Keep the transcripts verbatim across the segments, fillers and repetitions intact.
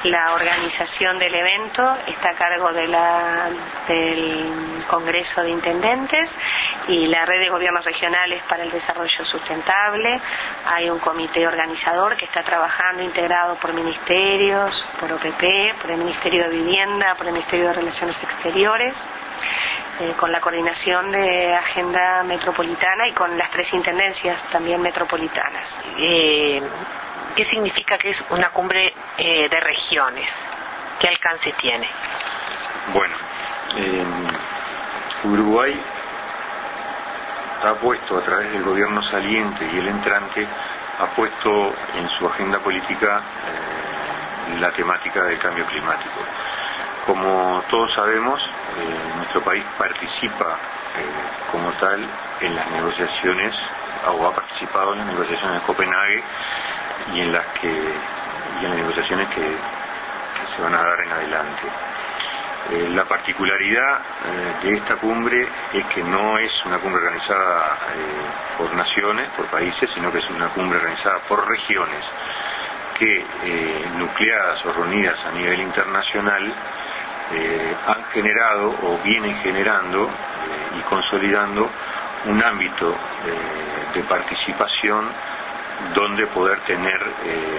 La organización del evento está a cargo de la, del Congreso de Intendentes y la Red de Gobiernos Regionales para el Desarrollo Sustentable. Hay un comité organizador que está trabajando integrado por ministerios, por O P P, por el Ministerio de Vivienda, por el Ministerio de Relaciones Exteriores, eh, con la coordinación de Agenda Metropolitana y con las tres intendencias también metropolitanas. Eh... ¿Qué significa que es una cumbre eh, de regiones? ¿Qué alcance tiene? Bueno, eh, Uruguay ha puesto a través del gobierno saliente y el entrante, ha puesto en su agenda política eh, la temática del cambio climático. Como todos sabemos, eh, nuestro país participa eh, como tal en las negociaciones, o ha participado en las negociaciones de Copenhague y en las que y en las negociaciones que, que se van a dar en adelante. Eh, la particularidad eh, de esta cumbre es que no es una cumbre organizada eh, por naciones, por países, sino que es una cumbre organizada por regiones que, eh, nucleadas o reunidas a nivel internacional, eh, han generado o vienen generando eh, y consolidando un ámbito eh, de participación donde poder tener eh,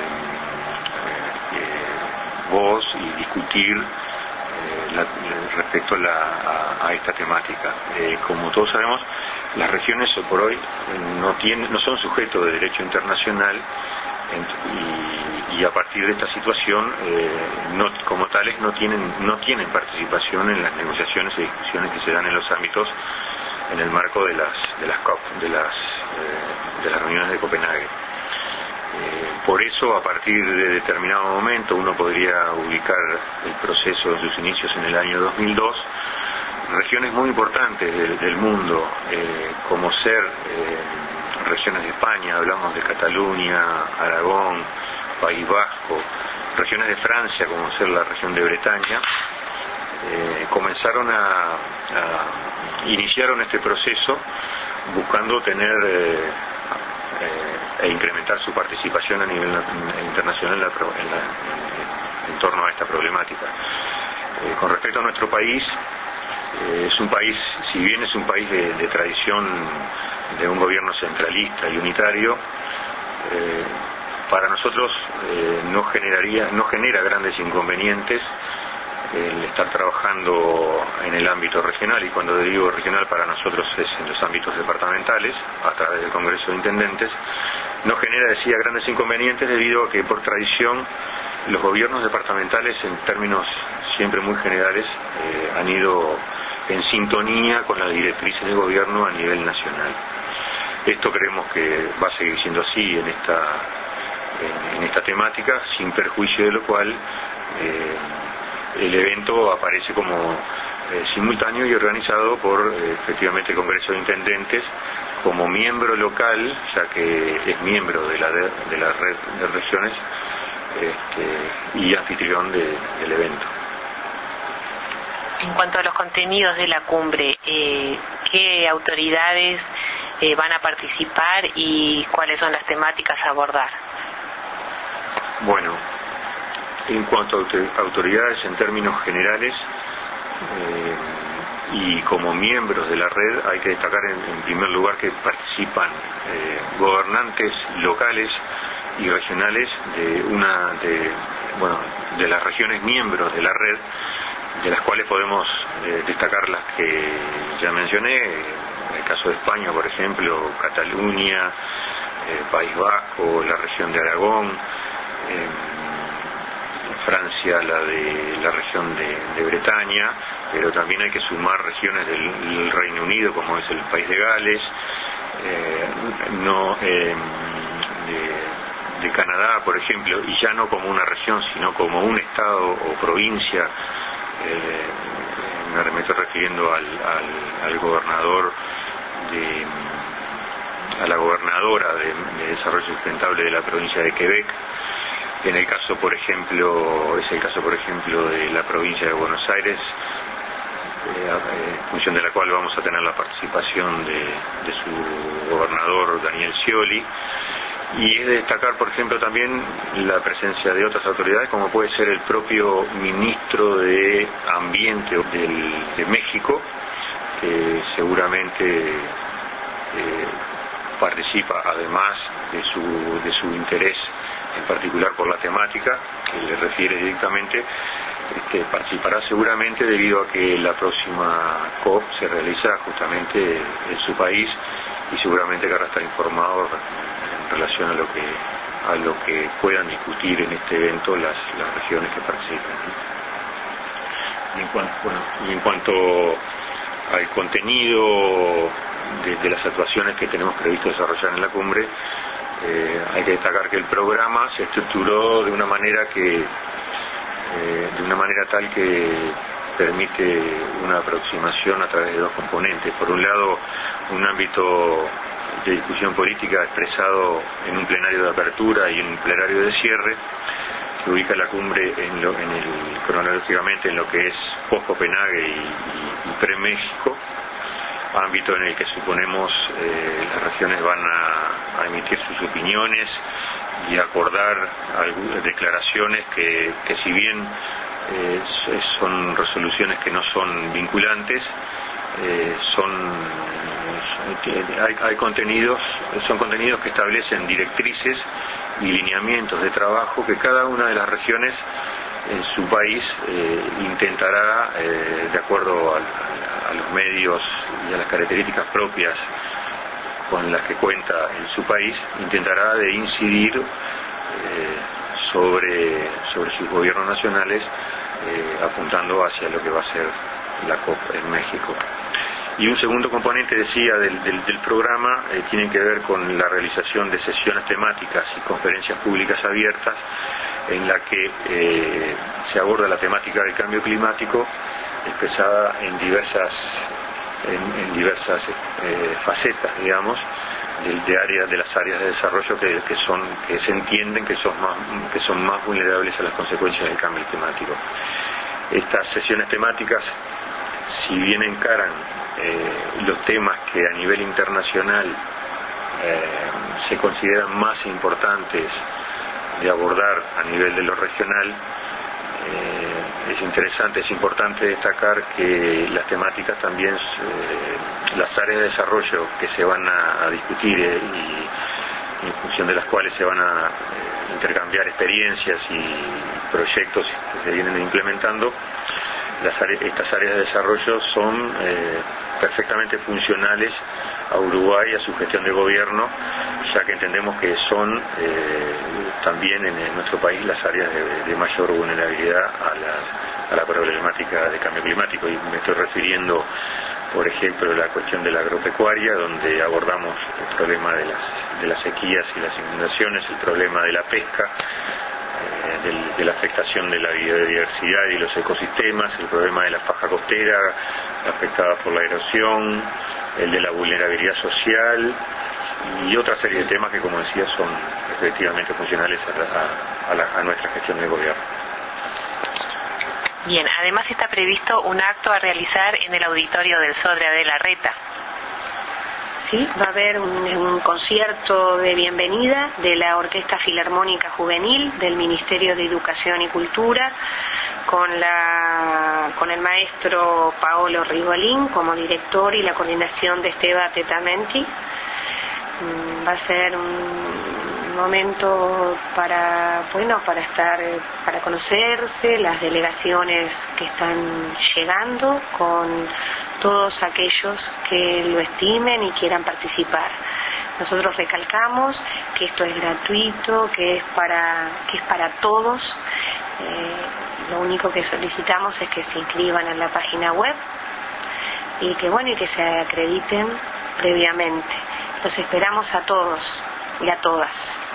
eh, voz y discutir eh, la, respecto a, la, a, a esta temática. Eh, como todos sabemos, las regiones hoy por hoy no, tienen, no son sujetos de derecho internacional y, y a partir de esta situación, eh, no, como tales, no tienen, no tienen participación en las negociaciones y discusiones que se dan en los ámbitos en el marco de las de las COP, de las eh, de las reuniones de Copenhague. Eh, por eso, a partir de determinado momento, uno podría ubicar el proceso en sus inicios en el año dos mil dos, regiones muy importantes del, del mundo, eh, como ser eh, regiones de España, hablamos de Cataluña, Aragón, País Vasco, regiones de Francia, como ser la región de Bretaña, eh, comenzaron a, a iniciaron este proceso buscando tener eh, eh, e incrementar su participación a nivel internacional en, la, en, la, en, en torno a esta problemática. Eh, con respecto a nuestro país, eh, es un país, si bien es un país de, de tradición de un gobierno centralista y unitario, eh, para nosotros eh, no generaría, no genera grandes inconvenientes el estar trabajando en el ámbito regional, y cuando digo regional para nosotros es en los ámbitos departamentales a través del Congreso de Intendentes. No genera, decía, grandes inconvenientes debido a que por tradición los gobiernos departamentales, en términos siempre muy generales, eh, han ido en sintonía con las directrices de gobierno a nivel nacional. Esto creemos que va a seguir siendo así en esta, en, en esta temática, sin perjuicio de lo cual eh, el evento aparece como eh, simultáneo y organizado por eh, efectivamente el Congreso de Intendentes como miembro local, ya que es miembro de la, de, de la red de regiones este, y anfitrión de, del evento. En cuanto a los contenidos de la cumbre, eh, ¿qué autoridades eh, van a participar y cuáles son las temáticas a abordar? Bueno, en cuanto a autoridades en términos generales eh, y como miembros de la red, hay que destacar en, en primer lugar que participan eh, gobernantes locales y regionales de una de bueno de las regiones miembros de la red, de las cuales podemos eh, destacar las que ya mencioné, en el caso de España, por ejemplo, Cataluña, eh, País Vasco, la región de Aragón, eh, Francia, la de la región de, de Bretaña, pero también hay que sumar regiones del, del Reino Unido, como es el país de Gales, eh, no, eh, de, de Canadá, por ejemplo, y ya no como una región, sino como un estado o provincia. Eh, me estoy refiriendo al, al, al gobernador de, a la gobernadora de, de desarrollo sustentable de la provincia de Quebec. En el caso, por ejemplo, es el caso, por ejemplo, de la provincia de Buenos Aires, eh, en función de la cual vamos a tener la participación de, de su gobernador Daniel Scioli, Y es de destacar, por ejemplo, también la presencia de otras autoridades, como puede ser el propio ministro de Ambiente del, de México, que seguramente eh, participa, además de su, de su interés en particular por la temática que le refiere directamente, este, participará seguramente debido a que la próxima COP se realiza justamente en su país, y seguramente querrá estar informado en relación a lo que a lo que puedan discutir en este evento las, las regiones que participen. Y en cuanto, bueno, y en cuanto al contenido de, de las actuaciones que tenemos previsto desarrollar en la cumbre, eh, hay que destacar que el programa se estructuró de una manera que eh, de una manera tal que permite una aproximación a través de dos componentes. Por un lado, un ámbito de discusión política expresado en un plenario de apertura y en un plenario de cierre, que ubica la cumbre en, lo, en el, cronológicamente en lo que es post-Copenhague y, y, y pre-México, ámbito en el que suponemos eh, las regiones van a, a emitir sus opiniones y acordar algunas declaraciones que, que si bien eh, son resoluciones que no son vinculantes, eh, son hay, hay contenidos son contenidos que establecen directrices y lineamientos de trabajo que cada una de las regiones en su país eh, intentará, eh, de acuerdo a, a los medios y a las características propias con las que cuenta en su país, intentará de incidir eh, sobre, sobre sus gobiernos nacionales, eh, apuntando hacia lo que va a ser la COP en México. Y un segundo componente, decía, del, del, del programa eh, tiene que ver con la realización de sesiones temáticas y conferencias públicas abiertas en la que eh, se aborda la temática del cambio climático expresada en diversas en, en diversas eh, facetas, digamos, de, de áreas de las áreas de desarrollo que, que son que se entienden que son más que son más vulnerables a las consecuencias del cambio climático. Estas sesiones temáticas, si bien encaran eh, los temas que a nivel internacional eh, se consideran más importantes de abordar a nivel de lo regional, eh, es interesante, es importante destacar que las temáticas también, eh, las áreas de desarrollo que se van a, a discutir eh, y en función de las cuales se van a eh, intercambiar experiencias y proyectos que se vienen implementando, las áreas, estas áreas de desarrollo son eh, perfectamente funcionales a Uruguay, a su gestión de gobierno, ya que entendemos que son eh, también en, en nuestro país las áreas de, de mayor vulnerabilidad a la, a la problemática de cambio climático. Y me estoy refiriendo, por ejemplo, a la cuestión de la agropecuaria, donde abordamos el problema de las, de las sequías y las inundaciones, el problema de la pesca, eh, del, de la afectación de la biodiversidad y los ecosistemas, el problema de la faja costera afectada por la erosión, el de la vulnerabilidad social y otra serie de temas que, como decía, son efectivamente funcionales a, a, a, la, a nuestra gestión de gobierno. Bien, además está previsto un acto a realizar en el auditorio del Sodre de la Reta. Sí, va a haber un, un concierto de bienvenida de la Orquesta Filarmónica Juvenil del Ministerio de Educación y Cultura con la con el maestro Paolo Rigolin como director y la coordinación de Esteban Tetamenti. Va a ser un momento para bueno para estar para conocerse las delegaciones que están llegando con todos aquellos que lo estimen y quieran participar. Nosotros recalcamos que esto es gratuito, que es para que es para todos. Eh, lo único que solicitamos es que se inscriban en la página web y que bueno y que se acrediten previamente. Los esperamos a todos y a todas.